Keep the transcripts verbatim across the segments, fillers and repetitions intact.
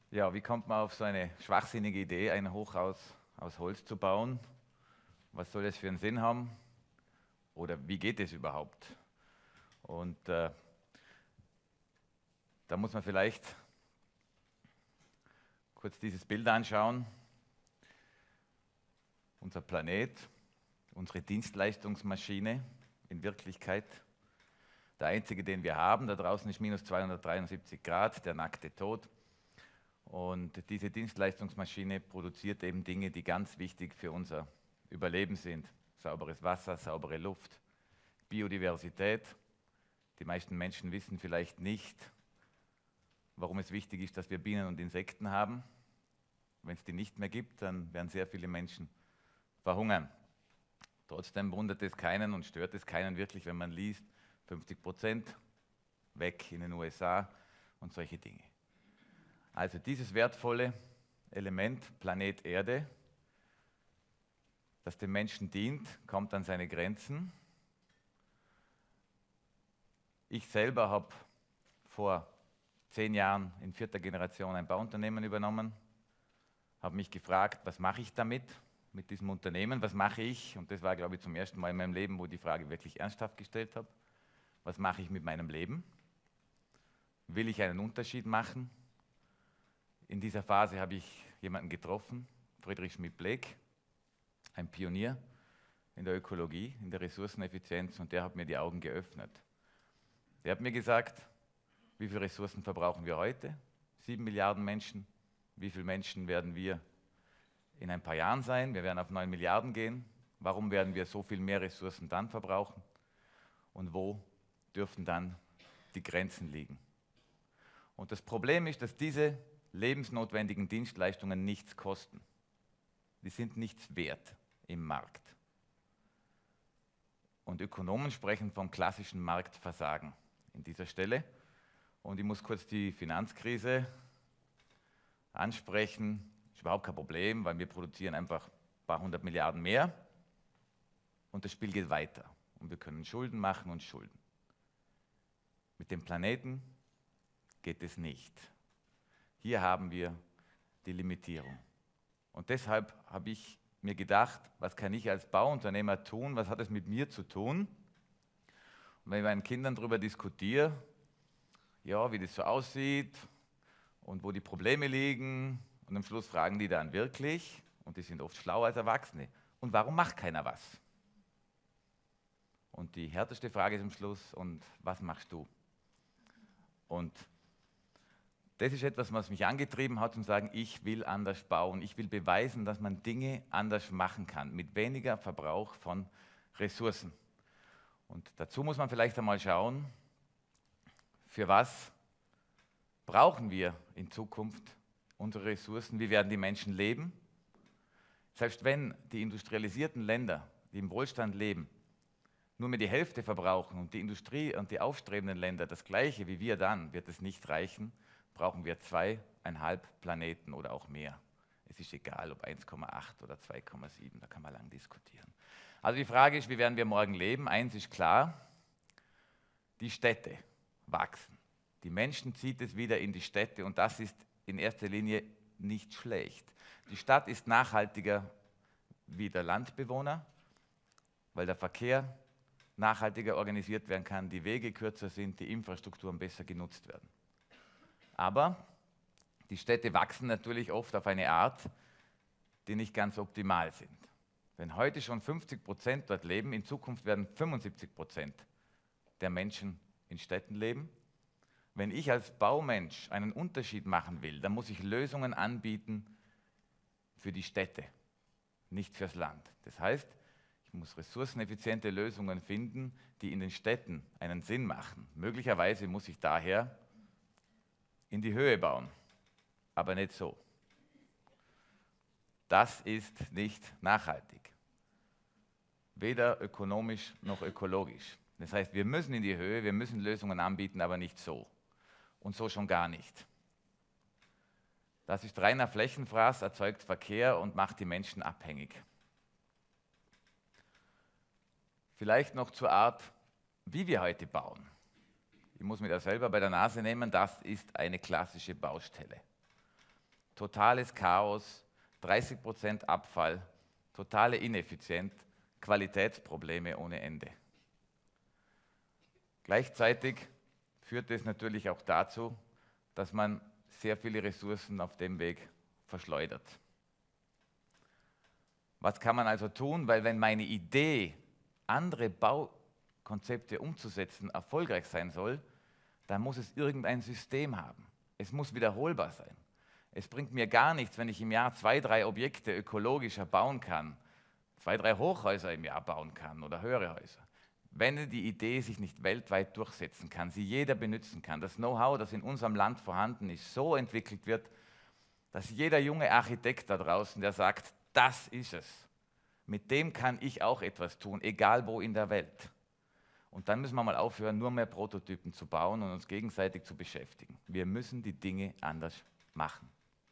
Ja, wie kommt man auf so eine schwachsinnige Idee, ein Hochhaus aus Holz zu bauen? Was soll das für einen Sinn haben? Oder wie geht es überhaupt? Und äh, da muss man vielleicht kurz dieses Bild anschauen. Unser Planet, unsere Dienstleistungsmaschine in Wirklichkeit. Der einzige, den wir haben, da draußen ist minus zweihundertdreiundsiebzig Grad, der nackte Tod. Und diese Dienstleistungsmaschine produziert eben Dinge, die ganz wichtig für unser Überleben sind. Sauberes Wasser, saubere Luft, Biodiversität. Die meisten Menschen wissen vielleicht nicht, warum es wichtig ist, dass wir Bienen und Insekten haben. Wenn es die nicht mehr gibt, dann werden sehr viele Menschen verhungern. Trotzdem wundert es keinen und stört es keinen wirklich, wenn man liest, fünfzig Prozent weg in den U S A und solche Dinge. Also dieses wertvolle Element, Planet Erde, das dem Menschen dient, kommt an seine Grenzen. Ich selber habe vor zehn Jahren in vierter Generation ein Bauunternehmen übernommen, habe mich gefragt, was mache ich damit, mit diesem Unternehmen, was mache ich? Und das war, glaube ich, zum ersten Mal in meinem Leben, wo ich die Frage wirklich ernsthaft gestellt habe. Was mache ich mit meinem Leben? Will ich einen Unterschied machen? In dieser Phase habe ich jemanden getroffen, Friedrich Schmidt-Blek, ein Pionier in der Ökologie, in der Ressourceneffizienz, und der hat mir die Augen geöffnet. Der hat mir gesagt, wie viele Ressourcen verbrauchen wir heute? Sieben Milliarden Menschen. Wie viele Menschen werden wir in ein paar Jahren sein? Wir werden auf neun Milliarden gehen. Warum werden wir so viel mehr Ressourcen dann verbrauchen? Und wo dürften dann die Grenzen liegen? Und das Problem ist, dass diese lebensnotwendigen Dienstleistungen nichts kosten. Die sind nichts wert im Markt. Und Ökonomen sprechen vom klassischen Marktversagen in dieser Stelle. Und ich muss kurz die Finanzkrise ansprechen. Ist überhaupt kein Problem, weil wir produzieren einfach ein paar hundert Milliarden mehr. Und das Spiel geht weiter. Und wir können Schulden machen und Schulden. Mit dem Planeten geht es nicht. Hier haben wir die Limitierung. Und deshalb habe ich mir gedacht, was kann ich als Bauunternehmer tun, was hat es mit mir zu tun? Und wenn ich mit meinen Kindern darüber diskutiere, ja, wie das so aussieht und wo die Probleme liegen, und am Schluss fragen die dann wirklich, und die sind oft schlauer als Erwachsene, und warum macht keiner was? Und die härteste Frage ist am Schluss, und was machst du? Und das ist etwas, was mich angetrieben hat, um zu sagen, ich will anders bauen. Ich will beweisen, dass man Dinge anders machen kann, mit weniger Verbrauch von Ressourcen. Und dazu muss man vielleicht einmal schauen, für was brauchen wir in Zukunft unsere Ressourcen, wie werden die Menschen leben. Selbst wenn die industrialisierten Länder, die im Wohlstand leben, nur mehr die Hälfte verbrauchen und die Industrie und die aufstrebenden Länder das Gleiche wie wir, dann wird es nicht reichen, brauchen wir zweieinhalb Planeten oder auch mehr. Es ist egal, ob eins Komma acht oder zwei Komma sieben, da kann man lang diskutieren. Also die Frage ist, wie werden wir morgen leben? Eins ist klar, die Städte wachsen. Die Menschen zieht es wieder in die Städte, und das ist in erster Linie nicht schlecht. Die Stadt ist nachhaltiger wie der Landbewohner, weil der Verkehr nachhaltiger organisiert werden kann, die Wege kürzer sind, die Infrastrukturen besser genutzt werden. Aber die Städte wachsen natürlich oft auf eine Art, die nicht ganz optimal sind. Wenn heute schon fünfzig Prozent dort leben, in Zukunft werden fünfundsiebzig Prozent der Menschen in Städten leben. Wenn ich als Baumensch einen Unterschied machen will, dann muss ich Lösungen anbieten für die Städte, nicht fürs Land. Das heißt, ich muss ressourceneffiziente Lösungen finden, die in den Städten einen Sinn machen. Möglicherweise muss ich daher in die Höhe bauen, aber nicht so. Das ist nicht nachhaltig, weder ökonomisch noch ökologisch. Das heißt, wir müssen in die Höhe, wir müssen Lösungen anbieten, aber nicht so. Und so schon gar nicht. Das ist reiner Flächenfraß, erzeugt Verkehr und macht die Menschen abhängig. Vielleicht noch zur Art, wie wir heute bauen. Ich muss mir das selber bei der Nase nehmen, das ist eine klassische Baustelle. totales Chaos, dreißig Prozent Abfall, totale Ineffizienz, Qualitätsprobleme ohne Ende. Gleichzeitig führt es natürlich auch dazu, dass man sehr viele Ressourcen auf dem Weg verschleudert. Was kann man also tun? Weil wenn meine Idee, andere Baukonzepte umzusetzen, erfolgreich sein soll, dann muss es irgendein System haben. Es muss wiederholbar sein. Es bringt mir gar nichts, wenn ich im Jahr zwei, drei Objekte ökologischer bauen kann, zwei, drei Hochhäuser im Jahr bauen kann oder höhere Häuser. Wenn die Idee sich nicht weltweit durchsetzen kann, sie jeder benutzen kann, das Know-how, das in unserem Land vorhanden ist, so entwickelt wird, dass jeder junge Architekt da draußen, der sagt, das ist es, mit dem kann ich auch etwas tun, egal wo in der Welt. Und dann müssen wir mal aufhören, nur mehr Prototypen zu bauen und uns gegenseitig zu beschäftigen. Wir müssen die Dinge anders machen.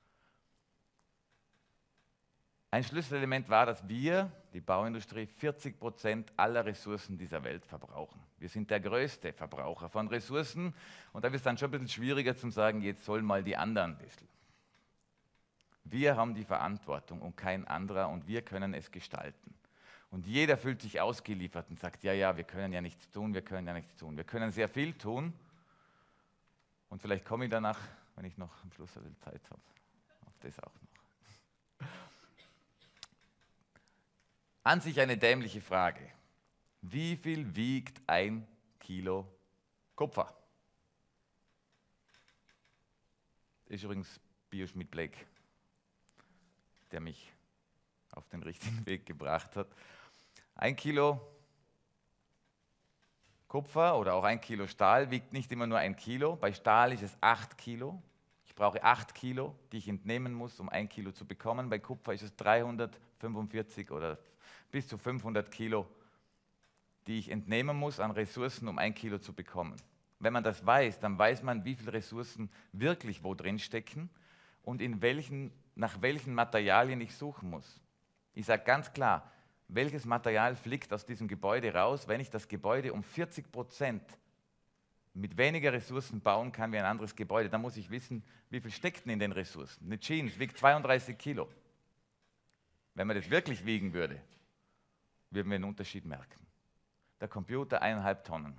Ein Schlüsselelement war, dass wir, die Bauindustrie, vierzig Prozent aller Ressourcen dieser Welt verbrauchen. Wir sind der größte Verbraucher von Ressourcen und da wird es dann schon ein bisschen schwieriger zu sagen, jetzt sollen mal die anderen ein bisschen. Wir haben die Verantwortung und kein anderer und wir können es gestalten. Und jeder fühlt sich ausgeliefert und sagt, ja, ja, wir können ja nichts tun, wir können ja nichts tun. Wir können sehr viel tun und vielleicht komme ich danach, wenn ich noch am Schluss ein bisschen Zeit habe, auf das auch noch. An sich eine dämliche Frage. Wie viel wiegt ein Kilo Kupfer? Das ist übrigens Bioschmidt Blake, der mich auf den richtigen Weg gebracht hat. Ein Kilo Kupfer oder auch ein Kilo Stahl wiegt nicht immer nur ein Kilo. Bei Stahl ist es acht Kilo. Ich brauche acht Kilo, die ich entnehmen muss, um ein Kilo zu bekommen. Bei Kupfer ist es dreihundertfünfundvierzig oder bis zu fünfhundert Kilo, die ich entnehmen muss an Ressourcen, um ein Kilo zu bekommen. Wenn man das weiß, dann weiß man, wie viele Ressourcen wirklich wo drin stecken und in welchen, nach welchen Materialien ich suchen muss. Ich sage ganz klar, welches Material fliegt aus diesem Gebäude raus, wenn ich das Gebäude um vierzig Prozent mit weniger Ressourcen bauen kann wie ein anderes Gebäude. Dann muss ich wissen, wie viel steckt denn in den Ressourcen. Eine Jeans wiegt zweiunddreißig Kilo. Wenn man das wirklich wiegen würde, würden wir einen Unterschied merken. Der Computer eineinhalb Tonnen.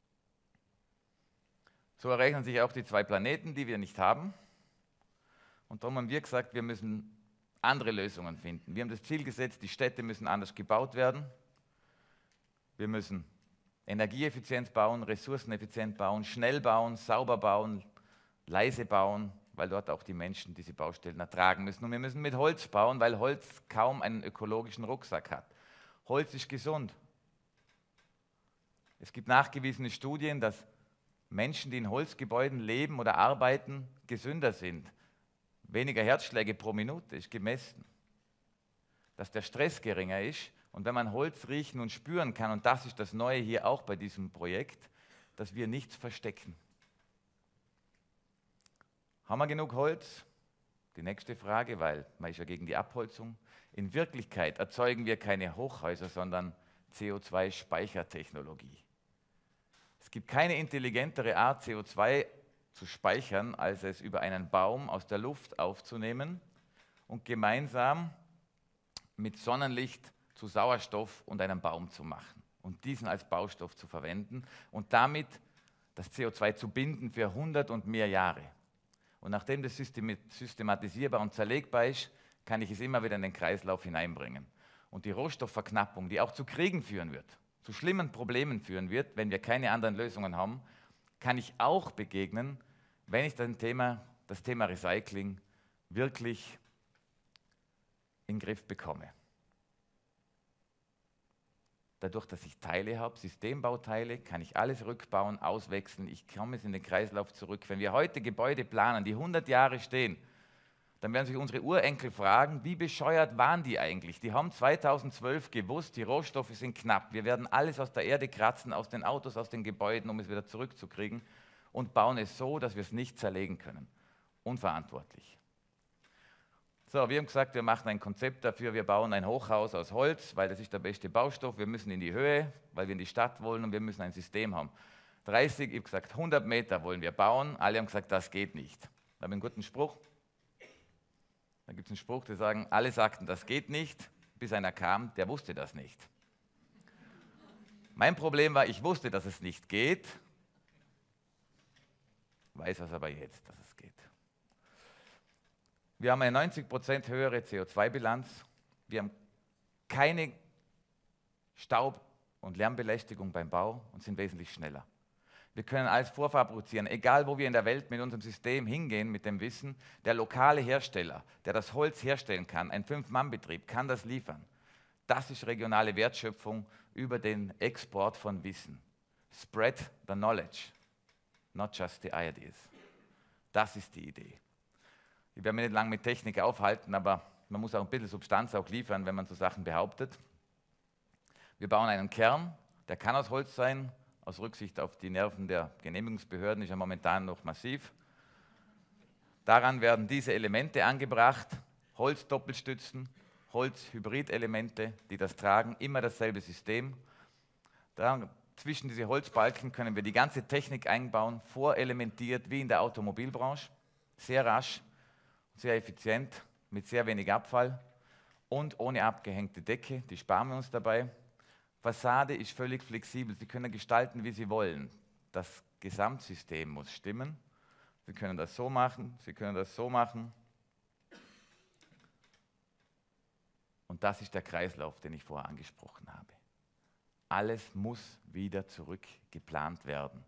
So errechnen sich auch die zwei Planeten, die wir nicht haben. Und darum haben wir gesagt, wir müssen andere Lösungen finden. Wir haben das Ziel gesetzt, die Städte müssen anders gebaut werden. Wir müssen energieeffizient bauen, ressourceneffizient bauen, schnell bauen, sauber bauen, leise bauen, weil dort auch die Menschen diese Baustellen ertragen müssen. Und wir müssen mit Holz bauen, weil Holz kaum einen ökologischen Rucksack hat. Holz ist gesund. Es gibt nachgewiesene Studien, dass Menschen, die in Holzgebäuden leben oder arbeiten, gesünder sind. Weniger Herzschläge pro Minute ist gemessen. Dass der Stress geringer ist und wenn man Holz riechen und spüren kann, und das ist das Neue hier auch bei diesem Projekt, dass wir nichts verstecken. Haben wir genug Holz? Die nächste Frage, weil man ist ja gegen die Abholzung. In Wirklichkeit erzeugen wir keine Hochhäuser, sondern C O zwei Speichertechnologie. Es gibt keine intelligentere Art, C O zwei zu speichern, als es über einen Baum aus der Luft aufzunehmen und gemeinsam mit Sonnenlicht zu Sauerstoff und einem Baum zu machen und diesen als Baustoff zu verwenden und damit das C O zwei zu binden für hundert und mehr Jahre. Und nachdem das systematisierbar und zerlegbar ist, kann ich es immer wieder in den Kreislauf hineinbringen. Und die Rohstoffverknappung, die auch zu Kriegen führen wird, zu schlimmen Problemen führen wird, wenn wir keine anderen Lösungen haben, kann ich auch begegnen, wenn ich das Thema, das Thema Recycling wirklich in den Griff bekomme. Dadurch, dass ich Teile habe, Systembauteile, kann ich alles rückbauen, auswechseln, ich komme es in den Kreislauf zurück. Wenn wir heute Gebäude planen, die hundert Jahre stehen, dann werden sich unsere Urenkel fragen, wie bescheuert waren die eigentlich? Die haben zweitausendzwölf gewusst, die Rohstoffe sind knapp, wir werden alles aus der Erde kratzen, aus den Autos, aus den Gebäuden, um es wieder zurückzukriegen und bauen es so, dass wir es nicht zerlegen können. Unverantwortlich. So, wir haben gesagt, wir machen ein Konzept dafür, wir bauen ein Hochhaus aus Holz, weil das ist der beste Baustoff, wir müssen in die Höhe, weil wir in die Stadt wollen und wir müssen ein System haben. dreißig, ich habe gesagt, hundert Meter wollen wir bauen, alle haben gesagt, das geht nicht. Da habe ich einen guten Spruch. gibt es einen Spruch, der sagen, alle sagten, das geht nicht, bis einer kam, der wusste das nicht. Mein Problem war, ich wusste, dass es nicht geht, weiß es aber jetzt, dass es geht. Wir haben eine neunzig Prozent höhere C O zwei Bilanz, wir haben keine Staub- und Lärmbelästigung beim Bau und sind wesentlich schneller. Wir können alles vorfabrizieren, egal wo wir in der Welt mit unserem System hingehen, mit dem Wissen, der lokale Hersteller, der das Holz herstellen kann, ein Fünf-Mann-Betrieb, kann das liefern. Das ist regionale Wertschöpfung über den Export von Wissen. Spread the knowledge, not just the ideas. Das ist die Idee. Ich werde mich nicht lange mit Technik aufhalten, aber man muss auch ein bisschen Substanz auch liefern, wenn man so Sachen behauptet. Wir bauen einen Kern, der kann aus Holz sein, aus Rücksicht auf die Nerven der Genehmigungsbehörden ist er momentan noch massiv. Daran werden diese Elemente angebracht, Holz-Doppelstützen, Holz-Hybrid-Elemente, die das tragen, immer dasselbe System. Da, zwischen diese Holzbalken können wir die ganze Technik einbauen, vorelementiert wie in der Automobilbranche, sehr rasch, sehr effizient, mit sehr wenig Abfall und ohne abgehängte Decke, die sparen wir uns dabei. Fassade ist völlig flexibel, Sie können gestalten, wie Sie wollen. Das Gesamtsystem muss stimmen. Sie können das so machen, Sie können das so machen. Und das ist der Kreislauf, den ich vorher angesprochen habe. Alles muss wieder zurück geplant werden.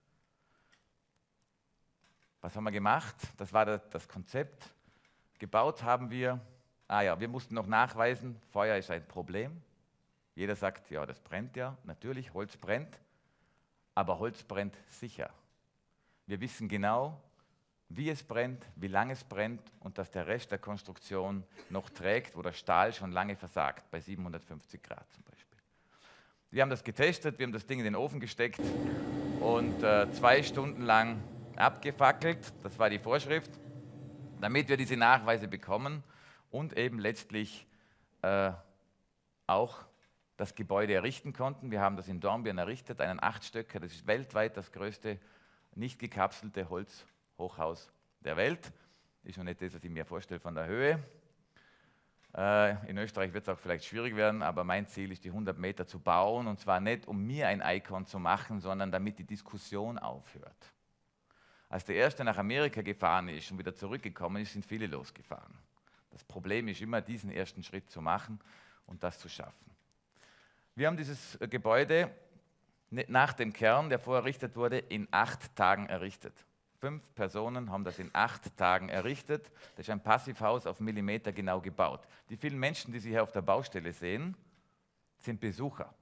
Was haben wir gemacht? Das war das Konzept. Gebaut haben wir, ah ja, wir mussten noch nachweisen, Feuer ist ein Problem. Jeder sagt, ja, das brennt ja, natürlich, Holz brennt, aber Holz brennt sicher. Wir wissen genau, wie es brennt, wie lange es brennt und dass der Rest der Konstruktion noch trägt, wo der Stahl schon lange versagt, bei siebenhundertfünfzig Grad zum Beispiel. Wir haben das getestet, wir haben das Ding in den Ofen gesteckt und äh, zwei Stunden lang abgefackelt, das war die Vorschrift, damit wir diese Nachweise bekommen und eben letztlich äh, auch das Gebäude errichten konnten. Wir haben das in Dornbirn errichtet, einen Achtstöcker, das ist weltweit das größte nicht gekapselte Holzhochhaus der Welt. Ist schon nicht das, was ich mir vorstelle von der Höhe. Äh, in Österreich wird es auch vielleicht schwierig werden, aber mein Ziel ist, die hundert Meter zu bauen und zwar nicht, um mir ein Icon zu machen, sondern damit die Diskussion aufhört. Als der Erste nach Amerika gefahren ist und wieder zurückgekommen ist, sind viele losgefahren. Das Problem ist immer, diesen ersten Schritt zu machen und das zu schaffen. Wir haben dieses Gebäude nach dem Kern, der vorher errichtet wurde, in acht Tagen errichtet. Fünf Personen haben das in acht Tagen errichtet. Das ist ein Passivhaus auf Millimeter genau gebaut. Die vielen Menschen, die Sie hier auf der Baustelle sehen, sind Besucher.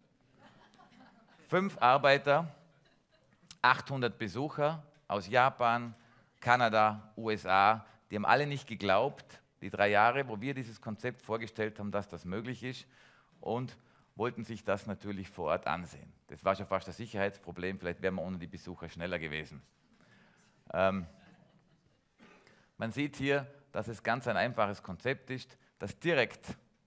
Fünf Arbeiter, achthundert Besucher aus Japan, Kanada, U S A, die haben alle nicht geglaubt, die drei Jahre, wo wir dieses Konzept vorgestellt haben, dass das möglich ist und wollten sich das natürlich vor Ort ansehen. Das war schon fast das Sicherheitsproblem, vielleicht wären wir ohne die Besucher schneller gewesen. Ähm, man sieht hier, dass es ganz ein einfaches Konzept ist, das direkt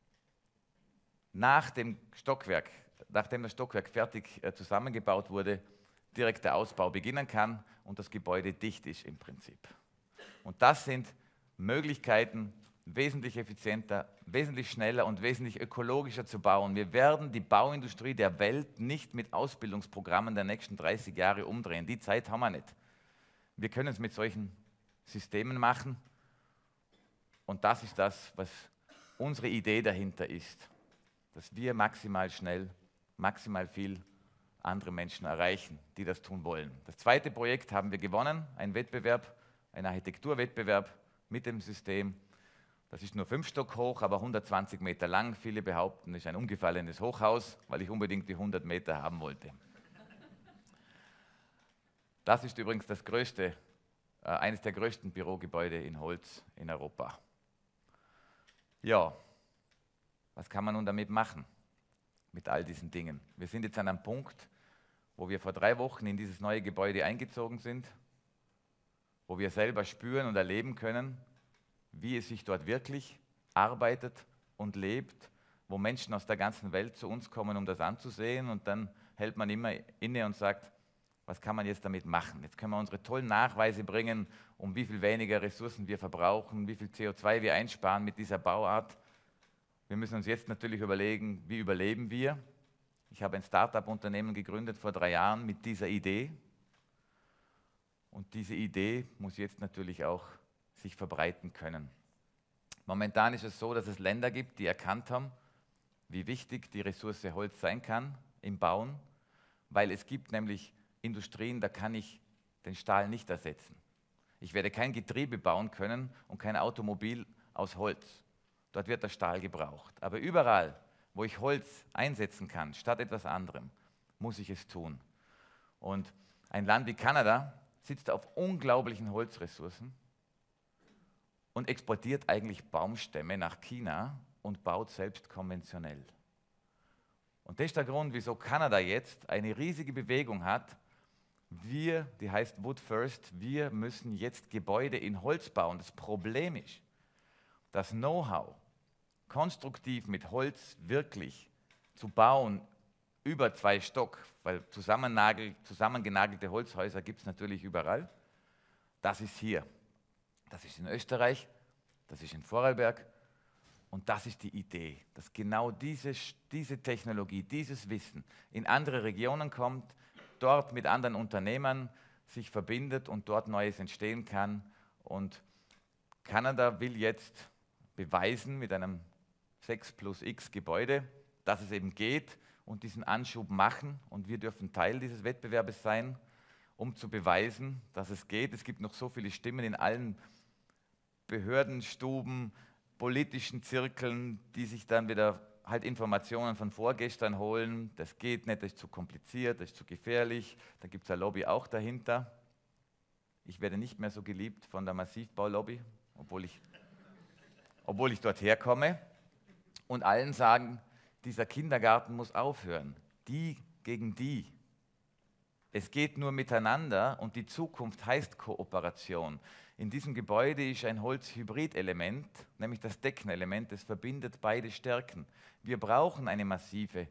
nach dem Stockwerk, nachdem das Stockwerk fertig äh, zusammengebaut wurde, direkt der Ausbau beginnen kann und das Gebäude dicht ist im Prinzip. Und das sind Möglichkeiten, wesentlich effizienter, wesentlich schneller und wesentlich ökologischer zu bauen. Wir werden die Bauindustrie der Welt nicht mit Ausbildungsprogrammen der nächsten dreißig Jahre umdrehen. Die Zeit haben wir nicht. Wir können es mit solchen Systemen machen und das ist das, was unsere Idee dahinter ist, dass wir maximal schnell, maximal viel andere Menschen erreichen, die das tun wollen. Das zweite Projekt haben wir gewonnen, ein Wettbewerb, ein Architekturwettbewerb mit dem System. Das ist nur fünf Stock hoch, aber hundertzwanzig Meter lang. Viele behaupten, es ist ein umgefallenes Hochhaus, weil ich unbedingt die hundert Meter haben wollte. Das ist übrigens das größte, äh, eines der größten Bürogebäude in Holz in Europa. Ja, was kann man nun damit machen, mit all diesen Dingen? Wir sind jetzt an einem Punkt, wo wir vor drei Wochen in dieses neue Gebäude eingezogen sind, wo wir selber spüren und erleben können, wie es sich dort wirklich arbeitet und lebt, wo Menschen aus der ganzen Welt zu uns kommen, um das anzusehen und dann hält man immer inne und sagt, Was kann man jetzt damit machen? Jetzt können wir unsere tollen Nachweise bringen, um wie viel weniger Ressourcen wir verbrauchen, wie viel C O zwei wir einsparen mit dieser Bauart. Wir müssen uns jetzt natürlich überlegen, wie überleben wir. Ich habe ein Start-up-Unternehmen gegründet vor drei Jahren mit dieser Idee. Und diese Idee muss jetzt natürlich auch sich verbreiten können. Momentan ist es so, dass es Länder gibt, die erkannt haben, wie wichtig die Ressource Holz sein kann im Bauen, weil es gibt nämlich Industrien, da kann ich den Stahl nicht ersetzen. Ich werde kein Getriebe bauen können und kein Automobil aus Holz. Dort wird der Stahl gebraucht. Aber überall, wo ich Holz einsetzen kann, statt etwas anderem, muss ich es tun. Und ein Land wie Kanada sitzt auf unglaublichen Holzressourcen und exportiert eigentlich Baumstämme nach China und baut selbst konventionell. Und das ist der Grund, wieso Kanada jetzt eine riesige Bewegung hat. Wir, die heißt Wood First, wir müssen jetzt Gebäude in Holz bauen. Das Problem ist, das Know-how, konstruktiv mit Holz wirklich zu bauen, über zwei Stock, weil zusammengenagelte Holzhäuser gibt es natürlich überall, das ist hier. Das ist in Österreich, das ist in Vorarlberg und das ist die Idee, dass genau diese, diese Technologie, dieses Wissen in andere Regionen kommt, dort mit anderen Unternehmern sich verbindet und dort Neues entstehen kann. Und Kanada will jetzt beweisen mit einem sechs plus X Gebäude, dass es eben geht und diesen Anschub machen. Und wir dürfen Teil dieses Wettbewerbes sein, um zu beweisen, dass es geht. Es gibt noch so viele Stimmen in allen Behördenstuben, politischen Zirkeln, die sich dann wieder halt Informationen von vorgestern holen, das geht nicht, das ist zu kompliziert, das ist zu gefährlich, da gibt es eine Lobby auch dahinter. Ich werde nicht mehr so geliebt von der Massivbaulobby, obwohl ich, obwohl ich dort herkomme. Und allen sagen, dieser Kindergarten muss aufhören, die gegen die. Es geht nur miteinander und die Zukunft heißt Kooperation. In diesem Gebäude ist ein Holz-Hybrid-Element, nämlich das Deckenelement, das verbindet beide Stärken. Wir brauchen eine massive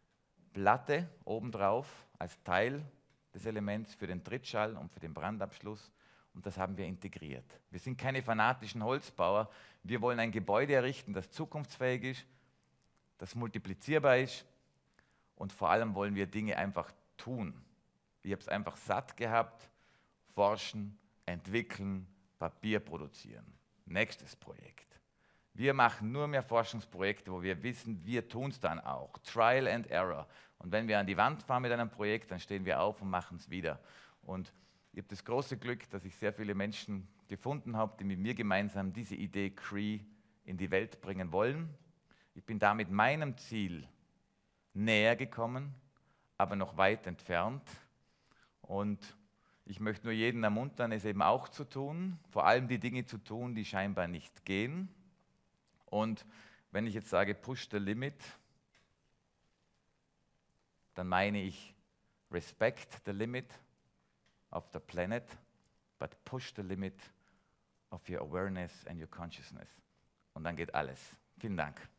Platte obendrauf als Teil des Elements für den Trittschall und für den Brandabschluss und das haben wir integriert. Wir sind keine fanatischen Holzbauer, wir wollen ein Gebäude errichten, das zukunftsfähig ist, das multiplizierbar ist und vor allem wollen wir Dinge einfach tun. Ich habe es einfach satt gehabt, forschen, entwickeln, Papier produzieren. Nächstes Projekt. Wir machen nur mehr Forschungsprojekte, wo wir wissen, wir tun es dann auch. Trial and Error. Und wenn wir an die Wand fahren mit einem Projekt, dann stehen wir auf und machen es wieder. Und ich habe das große Glück, dass ich sehr viele Menschen gefunden habe, die mit mir gemeinsam diese Idee Cree in die Welt bringen wollen. Ich bin damit meinem Ziel näher gekommen, aber noch weit entfernt. Und ich möchte nur jeden ermuntern, es eben auch zu tun, vor allem die Dinge zu tun, die scheinbar nicht gehen. Und wenn ich jetzt sage, push the limit, dann meine ich, respect the limit of the planet, but push the limit of your awareness and your consciousness. Und dann geht alles. Vielen Dank.